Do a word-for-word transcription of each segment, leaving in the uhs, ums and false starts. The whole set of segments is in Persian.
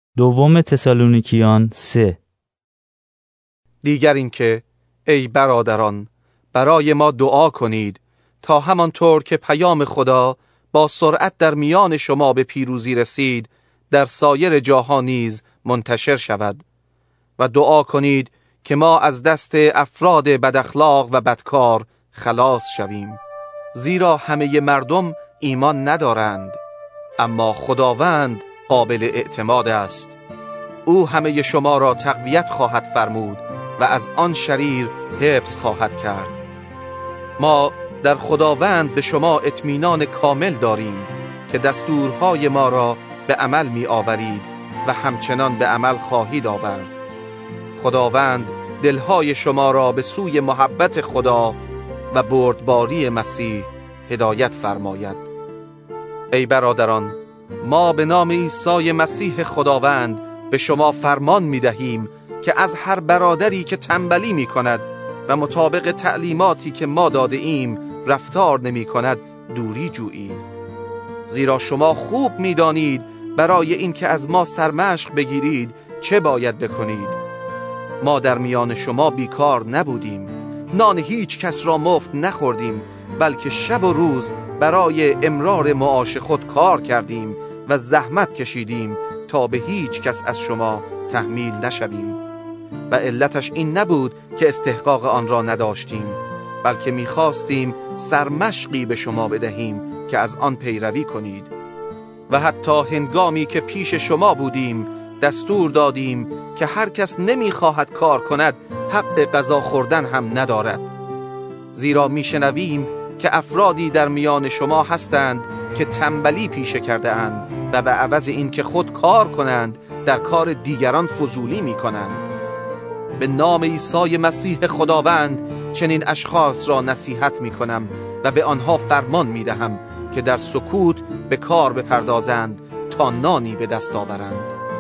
دوم تسالونیکیان سه. دیگر اینکه ای برادران برای ما دعا کنید تا همانطور که پیام خدا با سرعت در میان شما به پیروزی رسید در سایر جاها نیز منتشر شود و دعا کنید که ما از دست افراد بداخلاق و بدکار خلاص شویم، زیرا همه مردم ایمان ندارند اما خداوند قابل اعتماد است. او همه شما را تقویت خواهد فرمود و از آن شریر حفظ خواهد کرد. ما در خداوند به شما اطمینان کامل داریم که دستورهای ما را به عمل می آورید و همچنان به عمل خواهید آورد. خداوند دلهای شما را به سوی محبت خدا و بردباری مسیح هدایت فرماید. ای برادران، ما به نام عیسی مسیح خداوند به شما فرمان می دهیم که از هر برادری که تنبلی می کند و مطابق تعلیماتی که ما داده ایم رفتار نمی کند دوری جویید، زیرا شما خوب می دانید برای این که از ما سرمشق بگیرید چه باید بکنید. ما در میان شما بیکار نبودیم، نان هیچ کس را مفت نخوردیم، بلکه شب و روز برای امرار معاش خود کار کردیم و زحمت کشیدیم تا به هیچ کس از شما تحمیل نشویم. و علتش این نبود که استحقاق آن را نداشتیم، بلکه می‌خواستیم سرمشقی به شما بدهیم که از آن پیروی کنید. و حتی هنگامی که پیش شما بودیم دستور دادیم که هر کس نمی‌خواهد کار کند حق غذا خوردن هم ندارد، زیرا میشنویم که افرادی در میان شما هستند که تنبلی پیشه کرده اند و به عوض این که خود کار کنند در کار دیگران فضولی می کنند. به نام عیسی مسیح خداوند چنین اشخاص را نصیحت می کنم و به آنها فرمان می دهم که در سکوت به کار بپردازند تا نانی به دست آورند.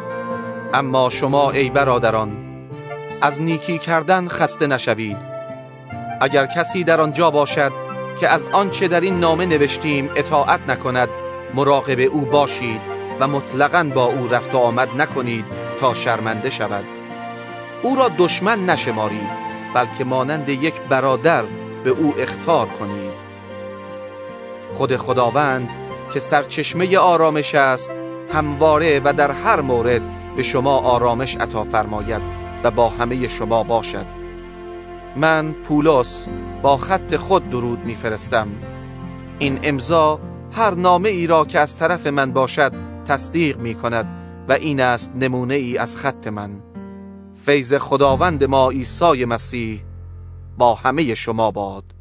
اما شما ای برادران از نیکی کردن خسته نشوید. اگر کسی در آنجا باشد که از آنچه در این نامه نوشتیم اطاعت نکند، مراقب او باشید و مطلقاً با او رفت و آمد نکنید تا شرمنده شود. او را دشمن نشمارید، بلکه مانند یک برادر به او اخطار کنید. خود خداوند که سرچشمه آرامش است همواره و در هر مورد به شما آرامش عطا فرماید و با همه شما باشد. من پولس با خط خود درود میفرستم. این امضا هر نامه ای را که از طرف من باشد تصدیق می کند و این است نمونه ای از خط من. فیض خداوند ما عیسی مسیح با همه شما باد.